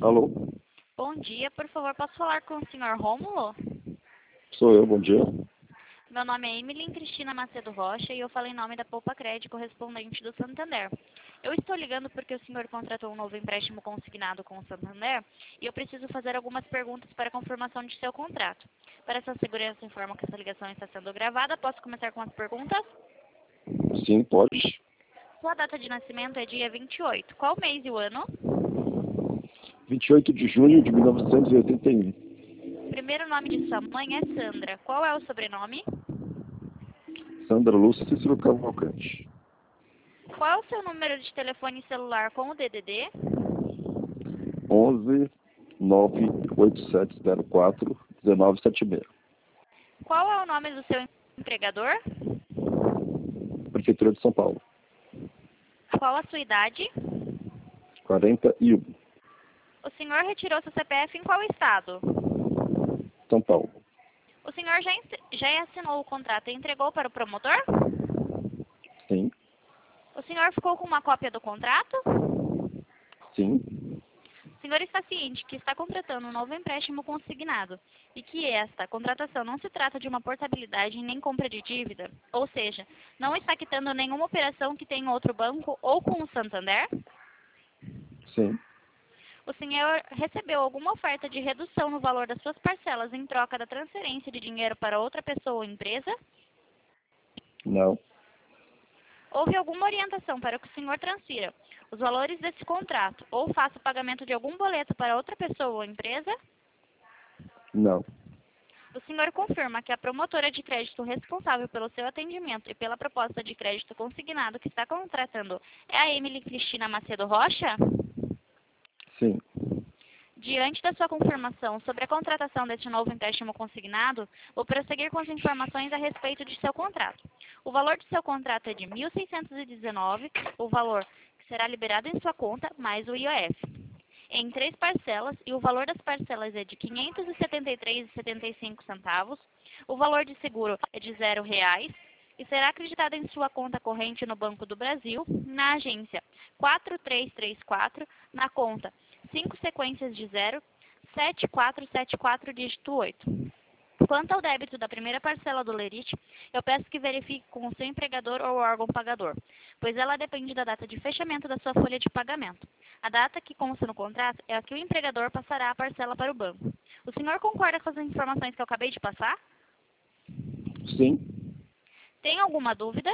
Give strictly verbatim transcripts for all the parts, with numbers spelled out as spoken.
Alô? Bom dia, por favor, posso falar com o senhor Rômulo? Sou eu, bom dia. Meu nome é Emily Cristina Macedo Rocha e eu falo em nome da Poupa Crédito, correspondente do Santander. Eu estou ligando porque o senhor contratou um novo empréstimo consignado com o Santander e eu preciso fazer algumas perguntas para a confirmação de seu contrato. Para sua segurança, informo que essa ligação está sendo gravada. Posso começar com as perguntas? Sim, pode. Sua data de nascimento é dia vinte e oito. Qual mês e o ano? vinte e oito de junho de mil novecentos e oitenta e um. Primeiro nome de sua mãe é Sandra. Qual é o sobrenome? Sandra Lúcia Cícero Cavalcante. Qual é o seu número de telefone celular com o D D D? onze nove oito sete zero quatro um nove sete seis. Qual é o nome do seu empregador? Prefeitura de São Paulo. Qual a sua idade? quarenta e um. O senhor retirou seu C P F em qual estado? São Paulo. O senhor já, já assinou o contrato e entregou para o promotor? Sim. O senhor ficou com uma cópia do contrato? Sim. O senhor está ciente que está contratando um novo empréstimo consignado e que esta contratação não se trata de uma portabilidade nem compra de dívida? Ou seja, não está quitando nenhuma operação que tem em outro banco ou com o Santander? Sim. O senhor recebeu alguma oferta de redução no valor das suas parcelas em troca da transferência de dinheiro para outra pessoa ou empresa? Não. Houve alguma orientação para que o senhor transfira os valores desse contrato ou faça o pagamento de algum boleto para outra pessoa ou empresa? Não. O senhor confirma que a promotora de crédito responsável pelo seu atendimento e pela proposta de crédito consignado que está contratando é a Emily Cristina Macedo Rocha? Sim. Diante da sua confirmação sobre a contratação deste novo empréstimo consignado, vou prosseguir com as informações a respeito de seu contrato. O valor de seu contrato é de mil seiscentos e dezenove reais, o valor que será liberado em sua conta, mais o I O F, em três parcelas, e o valor das parcelas é de quinhentos e setenta e três reais e setenta e cinco centavos. O valor de seguro é de zero reais e será acreditado em sua conta corrente no Banco do Brasil, na agência quatro três três quatro, na conta cinco sequências de zero, sete quatro sete quatro, dígito oito. Quanto ao débito da primeira parcela do lerite, eu peço que verifique com o seu empregador ou órgão pagador, pois ela depende da data de fechamento da sua folha de pagamento. A data que consta no contrato é a que o empregador passará a parcela para o banco. O senhor concorda com as informações que eu acabei de passar? Sim. Tem alguma dúvida?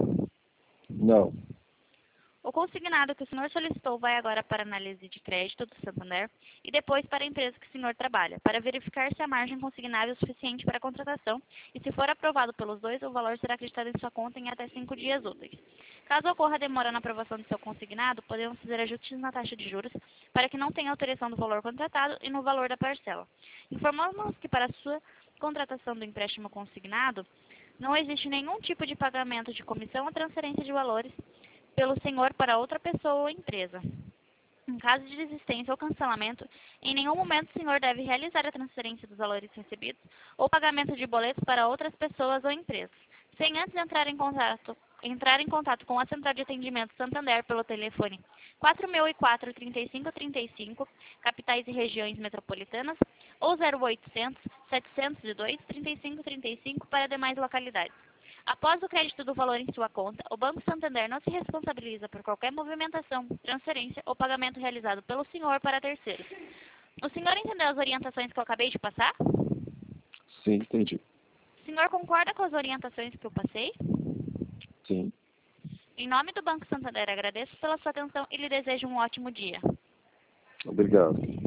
Não. O consignado que o senhor solicitou vai agora para a análise de crédito do Santander e depois para a empresa que o senhor trabalha, para verificar se a margem consignável é suficiente para a contratação e, se for aprovado pelos dois, o valor será acreditado em sua conta em até cinco dias úteis. Caso ocorra demora na aprovação do seu consignado, podemos fazer ajustes na taxa de juros para que não tenha alteração do valor contratado e no valor da parcela. Informamos que para a sua contratação do empréstimo consignado, não existe nenhum tipo de pagamento de comissão ou transferência de valores pelo senhor para outra pessoa ou empresa. Em caso de desistência ou cancelamento, em nenhum momento o senhor deve realizar a transferência dos valores recebidos ou pagamento de boletos para outras pessoas ou empresas, sem antes entrar em contato, entrar em contato com a Central de Atendimento Santander pelo telefone quatro mil e quatro, trinta e cinco trinta e cinco, capitais e regiões metropolitanas, ou zero oitocentos, setecentos e dois, trinta e cinco trinta e cinco para demais localidades. Após o crédito do valor em sua conta, o Banco Santander não se responsabiliza por qualquer movimentação, transferência ou pagamento realizado pelo senhor para terceiros. O senhor entendeu as orientações que eu acabei de passar? Sim, entendi. O senhor concorda com as orientações que eu passei? Sim. Em nome do Banco Santander, agradeço pela sua atenção e lhe desejo um ótimo dia. Obrigado.